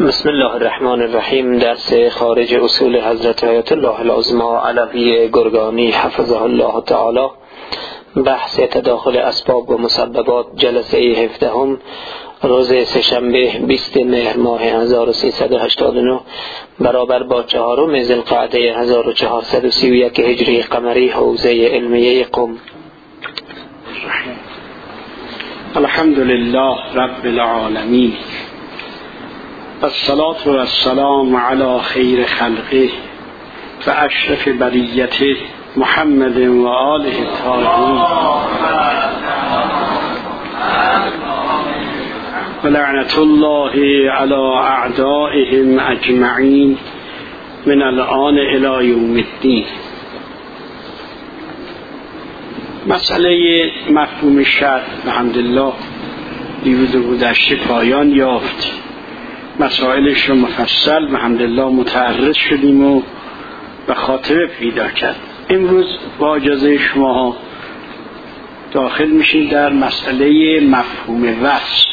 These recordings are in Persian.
بسم الله الرحمن الرحیم. درس خارج اصول حضرت آیت الله العظمی علوی گرگانی حفظه الله تعالی، بحث تداخل اسباب و مسببات، جلسه 17 روز سه‌شنبه 20 مهر ماه 1389 برابر با 4 ذوالقعده 1431 هجری قمری، حوزه علمیه قم. الحمد لله رب العالمین، الصلاة والسلام علی خیر خلقه و اشرف بریته محمد و آله الطاهرین و لعنت الله علی اعدائهم اجمعین من الآن الی یوم الدین. مسئله مفهوم شرع الحمدلله دیروز گذشته پایان یافت. مسائلش رو مفصل الحمدلله متعرض شدیم و به خاطر پیدا کرد. امروز با اجازه شما داخل میشیم در مسئله مفهوم وصل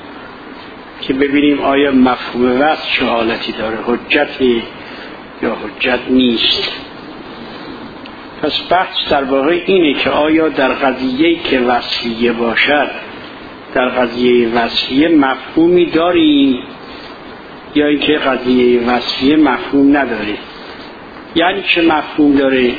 که ببینیم آیا مفهوم وصل چه حالتی داره، حجتی یا حجت نیست. پس بحث در واقع اینه که آیا در قضیه‌ای که وصلیه باشد، در قضیه وصلیه مفهومی داریم یا اینکه قضیه وصلیه مفهوم نداره. یعنی چه مفهوم داره؟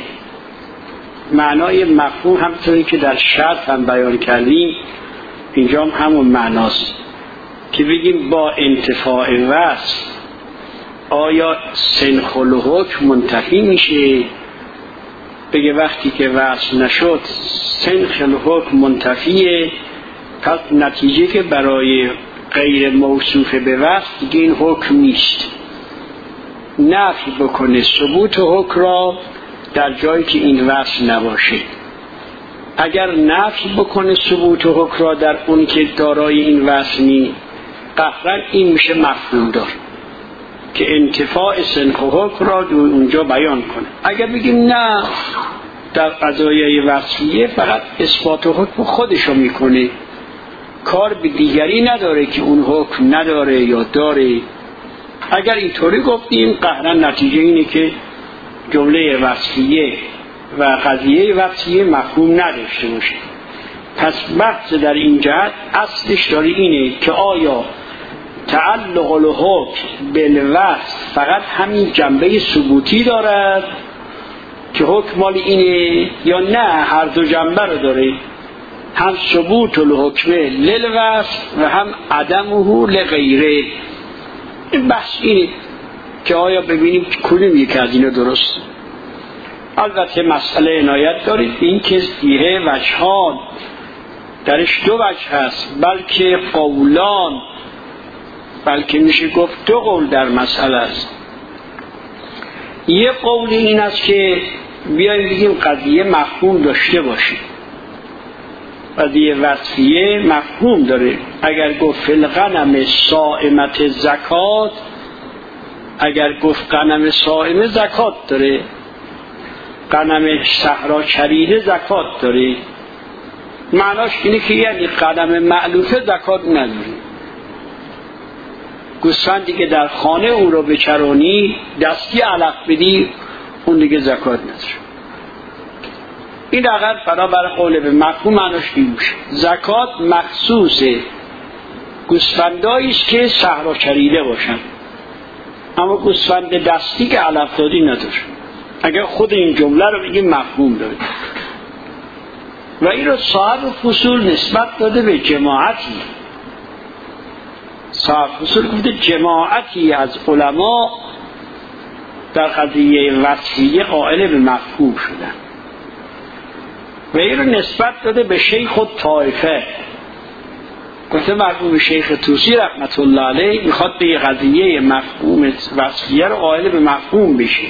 معنای مفهوم همونطوری که در شرط هم بیان کردیم اینجا هم همون معناست که بگیم با انتفاع وصل آیا سنخ الحکم منتفی میشه. بگه وقتی که وصل نشد سنخ الحکم منتفیه، پس نتیجه که برای غیر موصوف به وصل دیگه این حکم نیست. نفی بکنه ثبوت حکم را در جایی که این وصل نباشه. اگر نفی بکنه ثبوت حکم را در اون که دارای این وصل نی، قطعا این میشه مفهوم دار که انتفاع سنخ حکم را اونجا بیان کنه. اگر بگیم نه، در قضایای وصلیه فقط اثبات حکم خودشو میکنه، کار به دیگری نداره که اون حکم نداره یا داره. اگر اینطوری گفتیم قطعا نتیجه اینه که جمله وصلیه و قضیه وصلیه مفهوم نداشته باشه. پس بحث در این جهت اصلش داره اینه که آیا تعلق الحکم بالوصل فقط همین جنبه ثبوتی دارد که حکم مال اینه یا نه هر دو جنبه رو داره، هم ثبوت الحکم للوصل و هم عدمه لغیره. این بحث اینه که آیا ببینیم کدوم یکی از اینا درست. البته مسئله عنایت دارید این که فیه وجهان، درش دو وجه هست، بلکه قولان، بلکه میشه گفت دو قول در مسئله است. یه قول این است که بیاییم بگیم قضیه مفهوم داشته باشه. قضیه وصفیه مفهوم داره. اگر گفت فی الغنم صائمت زکات، اگر گفت غنم صائمه زکات داره، غنم صحرا چریده زکات داره، معناش اینه که یعنی غنم معلوفه زکات نداره. گوسفندی که در خانه او رو بچرانی دستی علف بدی اون دیگه زکات نداره. این اگر برابر قول به مفهوم معناش این میشه. زکات مخصوص گوسفندایی است که صحرا چریده باشن، اما گوسفند دستی که علف دادی نداره. اگر خود این جمله رو بگیم مفهوم داره و این رو صاحب فصول نسبت داده به جماعتی. صاحب فصول گفته جماعتی از علما در قضیه وصلیه قائل به مفهوم شدن و این رو نسبت داده به شیخ و طائفه. گفته مرحوم شیخ طوسی رحمت الله علیه میخواد به قضیه مفهوم وصلیه رو قائل به مفهوم بشه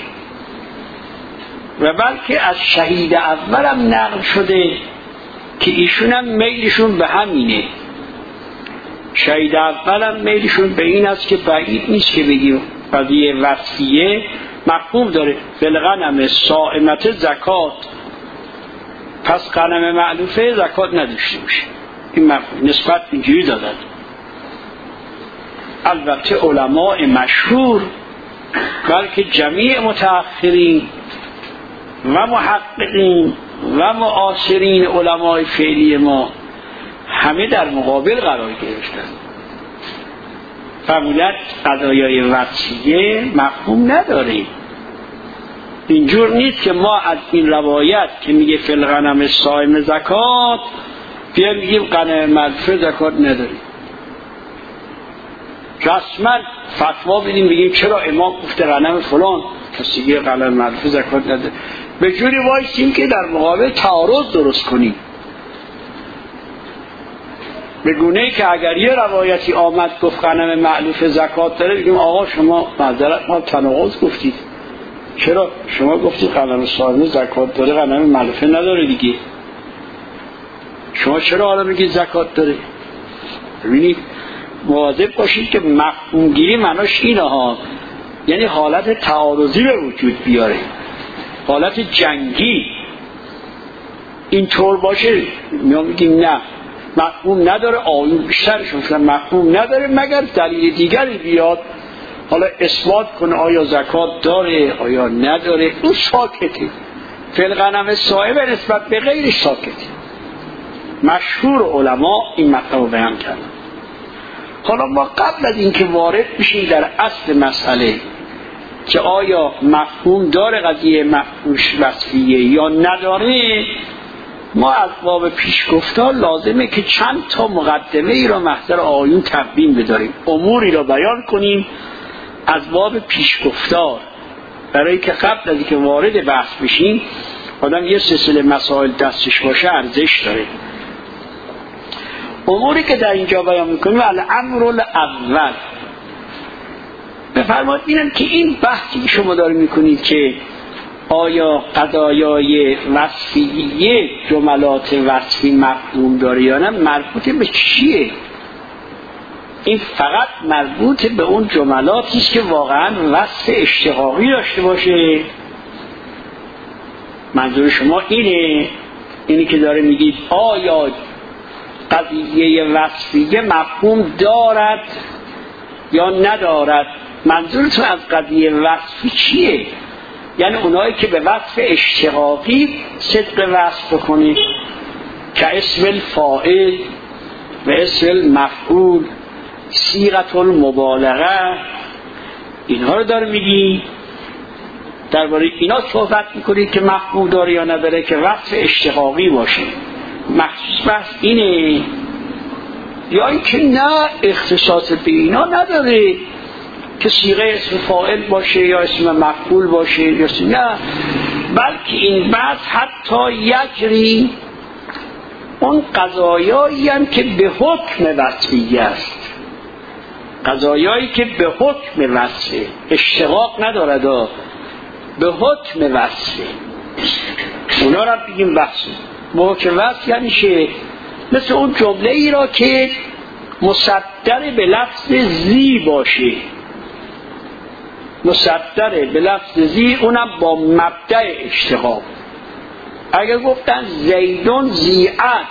و بلکه از شهید اولم نقل شده که ایشون هم میلشون به همینه. شهید اولم میلشون به این است که بعید نیست که بگیم قضیه وصلیه مفهوم داره. فلغنم صائمت زکات، پس غنم معلوفه زکات نداشته باشه. این مفهوم نسبت اینجوری دادن. البته علماء مشهور، بلکه جمیع متأخرین و محققین و معاصرین علمای فعلی ما همه در مقابل قرار گرفتن. فرمودند قضایای وصیه مفهوم نداره. اینجور نیست که ما از این روایت که میگه فی الغنم الصائم زکات بیایم میگیم غنم معلوفه زکات نداره. رسما فتوا بدیم بگیم چرا امام گفته غنم فلان کسی دیگه غنم معلوفه زکات نداره. به جوری وایسیم که در مقابل تعارض درست کنیم، به گونه‌ای که اگر یه روایتی آمد گفت غنم معلوفه زکات داره بگیم آقا شما معذرت ما تناقض گفتید، چرا شما گفتید غنم صائم زکات داره غنم معلوفه نداره دیگه، شما چرا حالا میگید زکات داره؟ ببینید مواظب باشید که مفهوم گیری معناش اینه ها، یعنی حالت تعارضی به وجود بیاره، حالت جنگی. اینطور باشه ما میگیم نه مفهوم نداره، آیون بیشترشون مثلا مفهوم نداره مگر دلیل دیگری بیاد حالا اثبات کنه آیا زکات داره آیا نداره. اون ساکته. فی الغنم الصائم نسبت به غیرش ساکته. مشهور علما این مطلب رو بیان کردن. حالا ما قبل از اینکه وارد بشیم در اصل مسئله که آیا مفهوم داره قضیه مفهومش وصفیه یا نداره، ما از باب پیشگفتار لازمه که چند تا مقدمه ای را محضر آیون تبیین بداریم، اموری را بیان کنیم از باب پیشگفتار، برای که قبل از اینکه وارد بحث بشیم آدم یه سلسله مسائل دستش باشه ارزش داره. اموری که در اینجا بیان میکنیم الامر الاول، بفرمایید ببینم که این بحثی شما دارید میکنید که آیا قضایای وصفیه جملات وصفی مفهوم داره یا نه، مربوط به چیه؟ این فقط مربوط به اون جملاتی است که واقعا وصف اشتقاقی داشته باشه. منظور شما اینی که داره میگید آیا قضیه وصفیه مفهوم دارد یا ندارد؟ منظورتون از قضیه وصفی چیه؟ یعنی اونایی که به وصف اشتقاقی صدق وصف بکنید که اسم الفاعل و اسم المفعول صیغه المبالغه، اینها رو داره میگی، درباره اینا صحبت میکنید که مفهوم داره یا نداره که وصف اشتقاقی باشه. مخصوص بحث اینه یا اینکه نه اختصاص به اینا نداره که صیغه اسم فاعل باشه یا اسم مفعول باشه یا نه، بلکه این بحث حتی یجری اون قضایایی هم که به حکم وصفیه است، قضایایی که به حکم وصفه، اشتقاق ندارد، به حکم وصفه، اونا را بگیم بحثه. به حکم وصف یعنی چه؟ مثل اون جمله ای را که مصدر به لفظ زی باشه، مصدر به لفظ زی، اونم با مبدأ اشتقاق. اگر گفتن زیدون زیعت،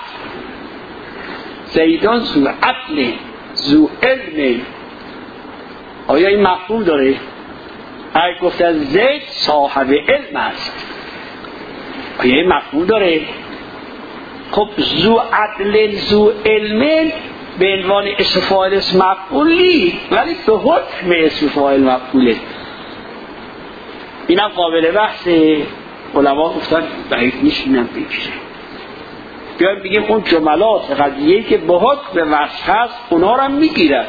زیدون زو عدل زو علم، آیا این مفهوم داره؟ اگر گفتن زید صاحب علم است، آیا این مفهوم داره؟ خب زو عدل زو علم به عنوان اسم فاعل اسم مفعولی، ولی به حکم اسم فاعل مفعوله. اینم قابل بحثه. علما گفتن بعید نیست اینم بگیره. بیایم بگیم اون جملات قضیه‌ای که به حکم وصف هست اونا رو هم میگیرن،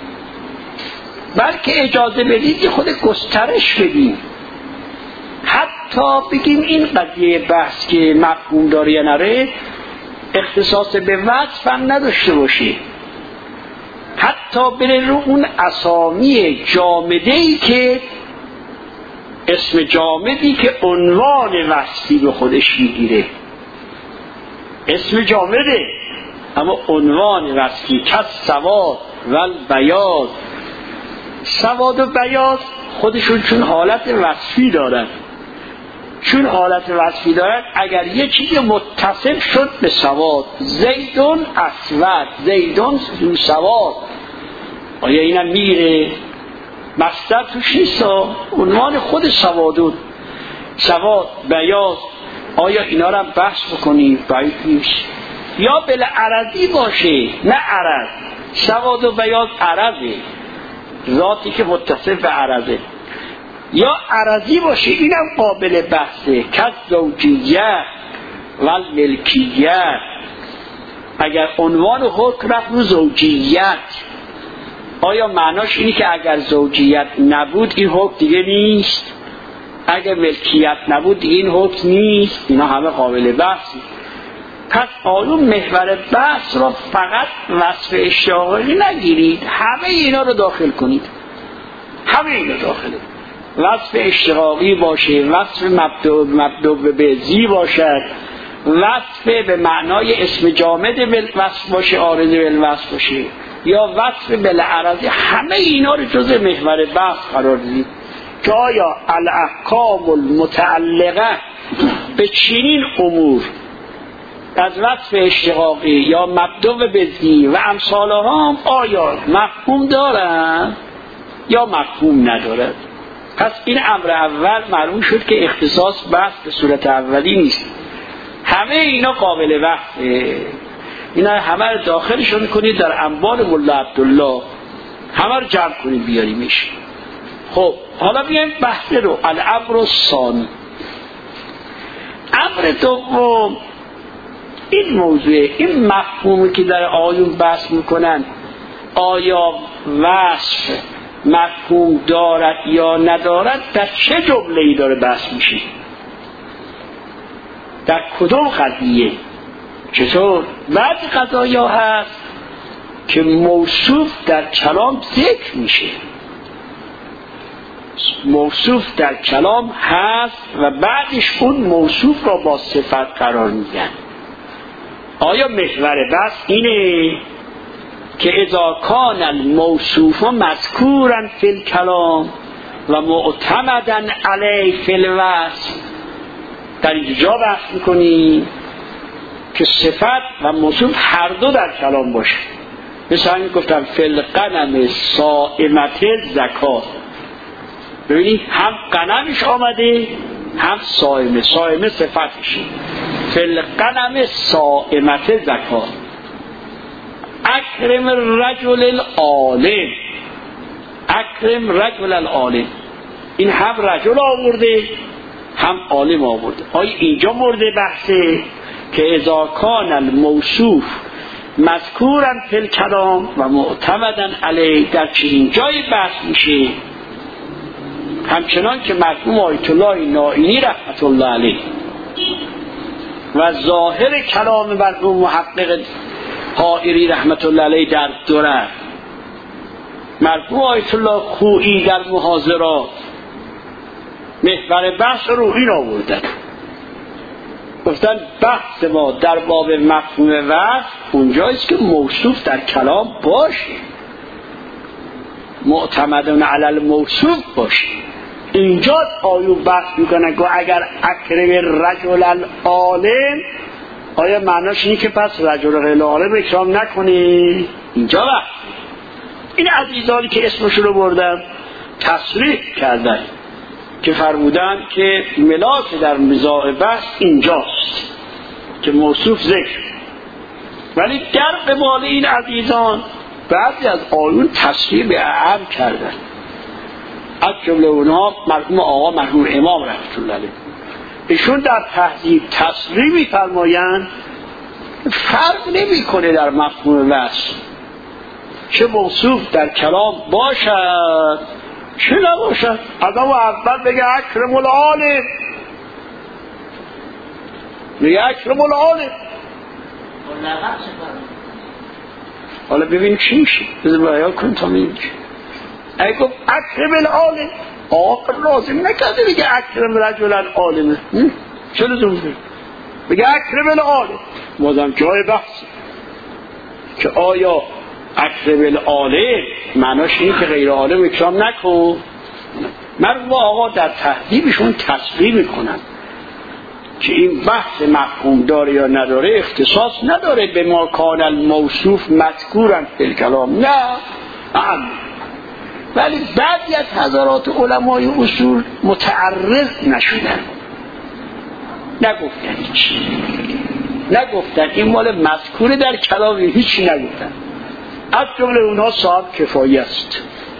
بلکه اجازه بدید خود گسترش بدیم، حتی بگیم این قضیه بحث که مفهوم داره یا نره اختصاص به وصف هم نداشته باشه، حتی بره رو اون اسامی جامده‌ای که اسم جامدی که عنوان وصفی به خودش میگیره، اسم جامده اما عنوان وصفی، کس سواد و بیاض، سواد و بیاض خودشون چون حالت وصفی دارن، چون حالت وصفی دارن اگر یه چیز متصل شد به سواد، زیدون اسود، زیدون سواد، آیا اینم میگیره؟ مصدر توش نیست، عنوان خود سوادون، سواد، بیاض، آیا اینا رو بحث بکنیم؟ باید نیست. یا بالعرضی باشه، نه عرض. سواد و بیاض عرضه، ذاتی که متصف به عرضه. یا عرضی باشه، اینم قابل بحثه، کس زوجیت و ملکیت. اگر عنوان حکم رفت رو زوجیت، آیا معناش اینی که اگر زوجیت نبود این حکم دیگه نیست؟ اگر ملکیت نبود دیگه این حکم نیست؟ اینا همه قابل بحثی. پس آیون محور بحث را فقط وصف اشتغالی نگیرید، همه اینا رو داخل کنید. همه اینا داخله. وصف اشتغاقی باشه، وصف مبدوع به زی باشد، وصف به معنای اسم جامد وصف باشه، عارض بالوصف باشه، یا وصف بالعرضی، همه اینا رو جز محور بحث قرار دید که آیا الاحکام المتعلقه به چنین امور از وصف اشتقاقی یا مبدوع به زی و امثالها هم آیا مفهوم دارن یا مفهوم ندارد. پس این امر اول معلوم شد که اختصاص بحث به صورت اولی نیست، همه اینا قابل بحثه. اینا همه رو داخلشون کنید در انبار مولا عبدالله، همه رو جمع کنید بیاریمش. خب حالا بیایم بحث رو. الامر الثانی، امر دوم، این موضوع، این مفهومی که در آیون بحث میکنن، آیا وصف مفهوم دارد یا ندارد، در چه جمله‌ای داره بحث میشه؟ در کدوم قضیه؟ چطور؟ بعض قضایا هست که موصوف در کلام ذکر میشه، موصوف در کلام هست و بعدش اون موصوف را با صفت قرار میدن. آیا محور بحث اینه که اذا کان الموصوف مذکورا فی الکلام و معتمدا علیه فی الوصف، در اینجا بحث میکنی که صفت و موصوف هر دو در کلام باشه. مثل همین گفتم فی الغنم صائمت زکات، ببینید هم غنمش آمده هم صائمه، صائمه صفتشه. فی الغنم صائمت زکات، اکرم رجل العالم، اکرم رجل العالم، این هم رجل آورده هم عالم آورده. آیا اینجا مورد بحثه که اذا کان الموصوف مذکورا فی الکلام و معتمدا علیه، در چنین جای بحث میشه؟ همچنان که مرحوم آیت الله نائینی رحمت الله علیه و ظاهر کلام مرحوم محقق حائری رحمت الله علیه در درر، مرحوم آیت الله خویی در محاضرات، محور بحث رو این آوردن، گفتن بحث ما در باب مفهوم وصف اونجاییست که موصوف در کلام باشه، معتمدون علی الموصوف باشه. اینجا آیو بحث میکنن که اگر اکرم رجل العالم، آیا معناش اینه که پس رجل غیر عالم اکرام نکنی؟ اینجا بحث. این عزیزانی که اسمشون رو بردن تصریح کردن که فرمودن که ملاک در مزاح بحث اینجاست که موصوف ذکر، ولی در قبال این عزیزان بعضی از آیون تصریح به اعم کردن. از جمله اونها مرحوم آقا مرحوم امام رحمت الله علیه، ایشون در تهذیب تصریح می‌فرمایند فرق نمی‌کنه در مفهوم وصف چه موصوف در کلام باشد چه نباشد. آدم اول بگه اکرم العالم، بگه اکرم العالم، حالا ببین چی میشه، بذار بیان کن تا میبینی. اگه گفت اکرم العالم، آقا لازم نکرده بگه اکرم رجل العالم، چه لزوم داره بگه اکرم العالم؟ بازم جای بحثه که آیا اکرم العالم معناش اینه که غیر عالم اکرام نکن؟ مرحوم آقا در تهذیبشون تصریح میکنن که این بحث مفهوم داره یا نداره اختصاص نداره به ما کان الموصوف مذکورا فی الکلام، نه، ولی بعضی از حضرات علمای اصول متعرض نشدن، نگفتن هیچ، نگفتن این مال مذکوره در کلام، هیچی نگفتن. از جمله اونها صاحب کفایه است،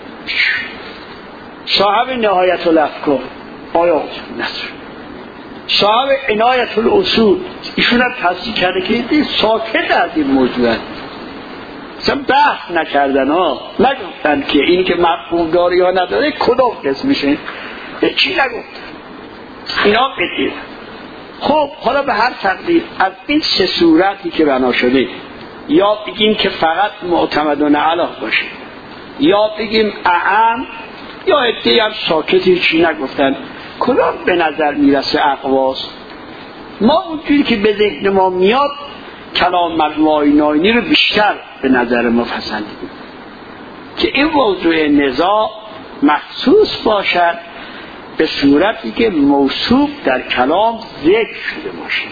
صاحب نهایت الافکار آیات نصر، صاحب عنایت الاصول، ایشون هم تصدیق کرده که ساکت از این موضوع هست، اصلا بحث نکردن ها، نگفتن که این که مفهوم داره یا نداره کدام قسم میشه، چی نگفتن اینا بدید. خب حالا به هر تقدیر از این سه صورتی که بنا شده، یا بگیم که فقط معتمدون علی باشه، یا بگیم اعم، یا عده‌ای هم ساکتی چی نگفتن، کدام به نظر میرسه اقواس؟ ما اونجوری که به ذهن ما میاد کلام مجموعه ناینی رو بیشتر به نظر ما پسندیدیم که این موضوع نزاع مخصوص باشد به صورتی که موصوف در کلام ذکر شده باشه.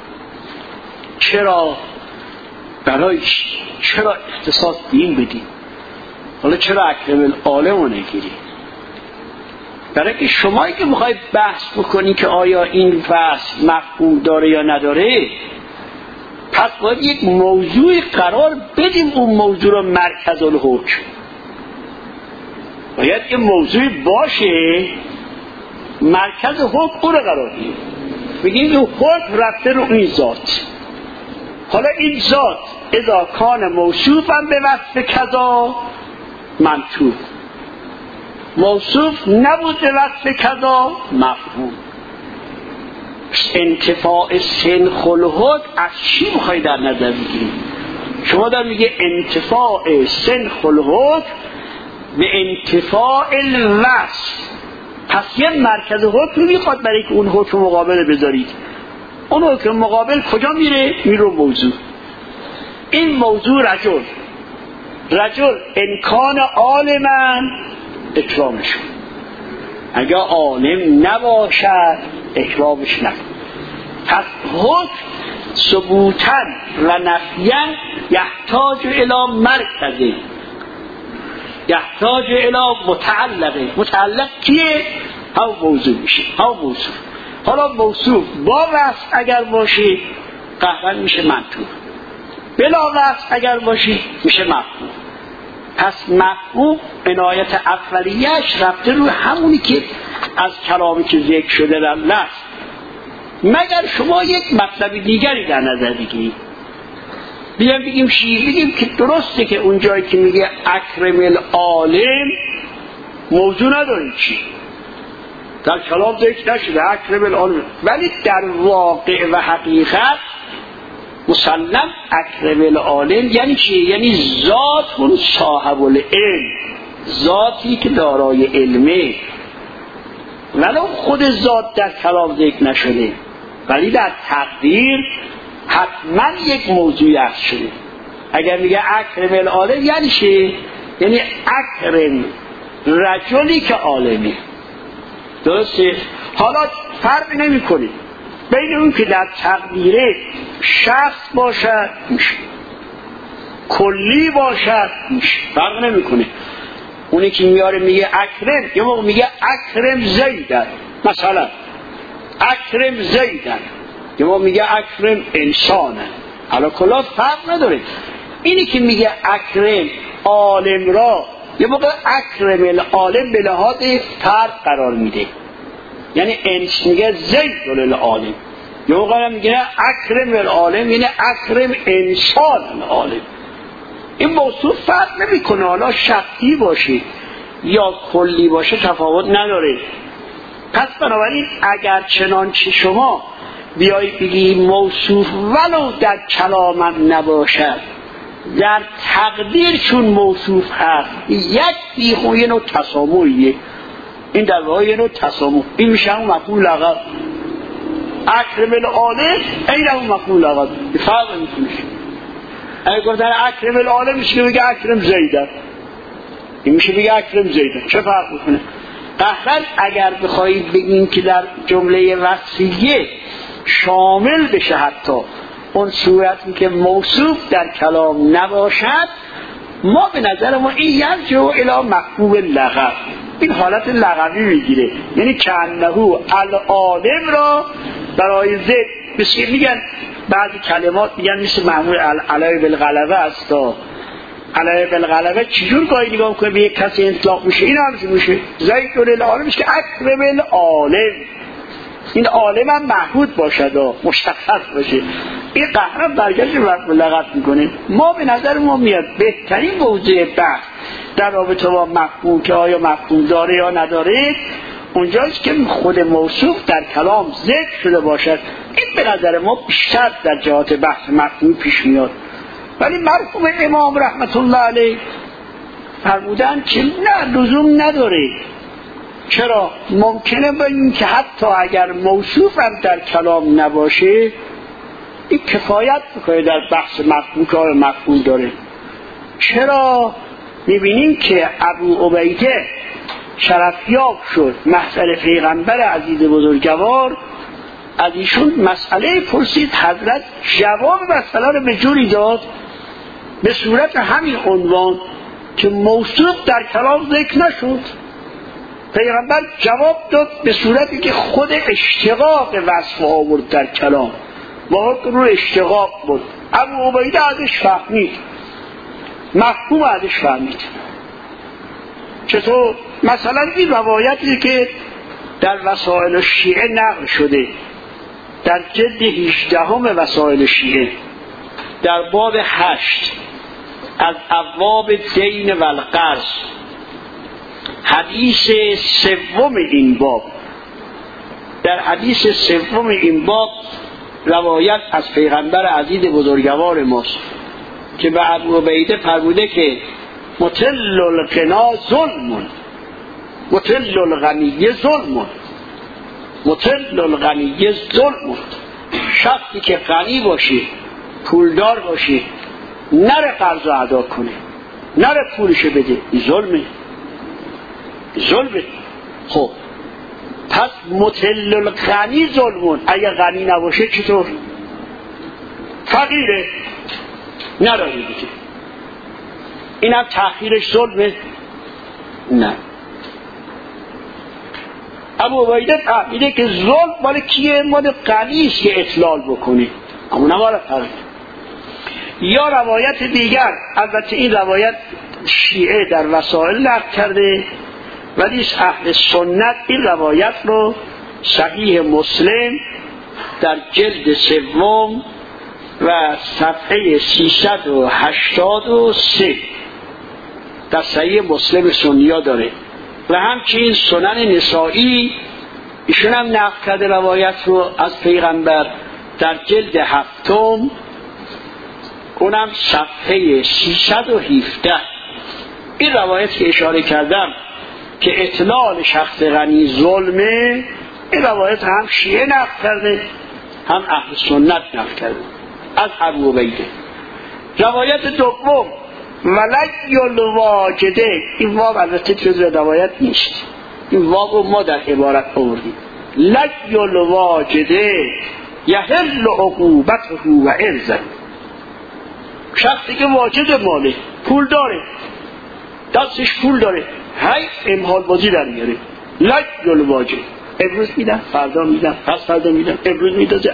چرا؟ برای چرا اختصاص دین بدیم؟ حالا چرا اکرم العالم رو نگیریم؟ برای که شمایی که میخواید بحث بکنی که آیا این فصل مفهوم داره یا نداره، پس باید یک موضوع قرار بدیم، اون موضوع رو مرکز الحکم، باید یه موضوع باشه مرکز حکم اون رو قرار بدیم، بگیم این حکم رفته رو این ذات. حالا این ذات اذا کان موصوفا به وصف کذا منطوق، موصوف نبود به وصف کذا مفهوم. انتفاع سنخ الحکم از چی میخوای در نظر بگیریم؟ شما در میگه انتفاع سنخ الحکم به انتفاع الوصف، پس یه مرکز حکم میخواد برای که اون حکم مقابل بذارید. اون حکم مقابل کجا میره؟ میره موضوع. این موضوع رجل امکان عالمن اکرامش، اگر عالم نباشد اکرامش نکن. پس حکم ثبوتا و نفیا یحتاج الی مرکزه، یحتاج الی متعلقه. متعلق کیه؟ هم موضوع میشه، هم موصوف. حالا موصوف با وصف اگر باشه قطعا میشه منطوق، بلا وصف اگر باشه میشه مفهوم. پس مفهوم عنایت اولیه‌اش رفته رو همونی که از کلامی که ذکر شده در لفظ، مگر شما یک مطلب دیگری در نظر بگیرید. بگیم بگیم که درسته که اون جایی که میگه اکرم العالم موضوع نداره، چی در کلام ذکر نشده اکرم العالم، ولی در واقع و حقیقت مسلم اکرم العالم یعنی چی؟ یعنی ذات اون صاحب العلم، ذاتی که دارای علمه، ولو خود ذات در کلام ذکر نشده ولی در تقدیر حتما یک موضوعی هست شده. اگر میگه اکرم العالم یعنی چی؟ یعنی اکرم رجلی که عالمه. درسته؟ حالا فرق نمی کنه بین اون که در تقدیره شخص باشد میشه، کلی باشد میشه، فرق نمی کنه. اونی که میاره میگه اکرم، یه موقع میگه اکرم زیدن، مثلا اکرم زیدن، یه موقع میگه اکرم انسانه، حالا کلا فرق نداره. اینی که میگه اکرم عالم را، یه موقع اکرم العالم به لحاظ فرق قرار میده، یعنی انس میگه زید العالم، یه موقع میگه اکرم العالم یعنی اکرم انسان العالم. این موضوع فرق نمیکنه، حالا شخصی باشه یا کلی باشه تفاوت نداره. پس بنابراین اگر چنانچه شما بیایی بگی موصوف ولو در کلامم نباشد، در تقدیر چون موصوف هست، یک بیخون یه نوع تسامحیه، این در واقع یه نوع تسامح، این میشه همون مفعول لقب. اکرم العالم این همون مفعول لقب، فرق نمیکنه. اگه گفتن اکرم العالم میشه بگه اکرم زیدن، این میشه بگه اکرم زیدن، چه فرق میکنه؟ قهرن اگر بخواهید بگین که در جمله وصفیه شامل بشه حتی اون صورتی که موصوف در کلام نباشد، ما به نظر ما این یرجع الی مفهوم لغو، این حالت لغوی میگیره، یعنی کانه العالم را برای ذکر. بسیار میگن بعضی کلمات میگن مثل معمول علیه بالغلبه است. علیه بالغلبه چجور گاهی نگاه کنه به یک کسی اطلاق میشه؟ این همچون میشه زید العالم میشه که اکرم العالم، این عالم هم محدود باشد و مشخص باشه. این قهرم برگشت لغت میکنه. ما به نظر ما میاد بهترین موضوع بحث در رابطه با مفهوم که آیا مفهوم داره یا نداره اونجاست که خود موصوف در کلام ذکر شده باشد. این به نظر ما بیشتر در جهات بحث مفهوم پیش میاد. ولی مرحوم امام رحمت الله علیه فرمودن که نه، لزوم نداره. چرا؟ ممکنه با این که حتی اگر موصوف هم در کلام نباشه این کفایت میکنه در بحث مفهوم که آیا مفهوم داره. چرا؟ میبینیم که ابو عبیده شرفیاب شد محضر پیغمبر عزیز بزرگوار، از ایشون مسئله پرسید، حضرت جواب مسئله رو به جوری داد به صورت همین عنوان که موصوف در کلام ذکر نشد. پیغمبر جواب داد به صورتی که خود اشتقاق وصف آورد در کلام و حکم رو اشتقاق بود. ابو عبیده ازش فهمید، مفهوم ازش فهمید. چطور؟ مثلا این روایتی که در وسائل شیعه نقل شده در جلد 18 وسائل شیعه در باب 8 از ابواب دین و القرض، حدیث سوم این باب، در حدیث سوم این باب روایت از پیغمبر عزیز بزرگوار ماست که به ابو عبیده فرموده که متل الغنا ظلم، متل الغنی ظلم، متل الغنی ظلم. شخصی که غنی باشه، پولدار باشه، نره قرض رو ادا کنه، نره پولش بده، این ظلمه، ظلمه. خب پس متل الغنی ظلمون، اگه غنی نباشه چطور؟ فقیره، نره بده، این هم تأخیرش ظلمه؟ نه. ابو عبیده فهمیده که ظلم مال کیه؟ مال غنیست که اطلال بکنه، اما نماره فرد. یا روایت دیگر، البته این روایت شیعه در وسائل نقل کرده ولی اهل سنت این روایت رو صحیح مسلم در جلد سوم و صفحه 383 در صحیح مسلم سنیا داره و همچنین سنن نسائی ایشون هم نقل کرده روایت رو از پیغمبر در جلد 7 اونم صفحه 317. این روایت که اشاره کردم که اطلال شخص غنی ظلمه، این روایت هم شیعه نقل کرده هم اهل سنت نقل کرده از ابو عبیده. روایت دوم ولای الواجده، این واو البته جزء روایت نیست، این واو رو ما در عبارت آوردیم. لای الواجده یحل عقوبته و ارزه، شخصی که واجد ماله، پول داره، دستش پول داره، هی امحال بازی در میاره. لای الواجد، امروز میدم، فردا میدم، پس فردا میدم، امروز میدازه.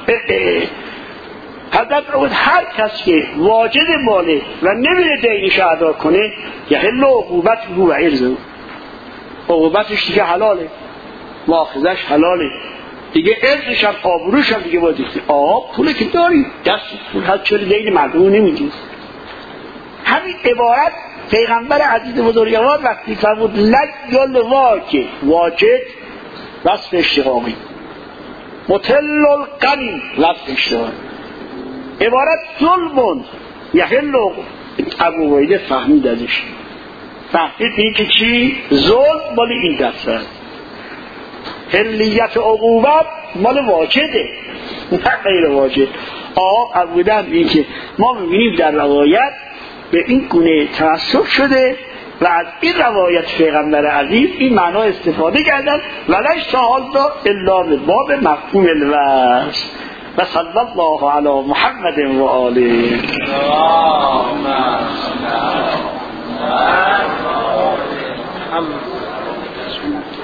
حضرت رو هر کس که واجد ماله و نمیره دینش ادا کنه یحل عقوبته و ارزه، عقوبتش دیگه حلاله، مؤاخذش حلاله دیگه، ارزش هم آبروش هم دیگه باید دیگه. پوله که داری دست پول هست، چرا دین مردم نمیدی؟ همین عبارت پیغمبر عزیز بزرگوار وقتی فرمود لای الواجد، واجد وصف اشتقاقی، متل الغنی وصف اشتقاقی، عبارت ظلمون یحل. ابو عبیده فهمید ازش، فهمید این که چی؟ ظلم مال این دست هست، حلیت عقوبت مال واجده نه غیر واجد. ابودن این که ما میبینیم در روایت به این گونه تعصب شده و از این روایت پیغمبر عزیز این معنا استفاده کردن ولش سهال دا الا باب مفهوم الوصف. و صلی الله علی محمد و آله. اللهم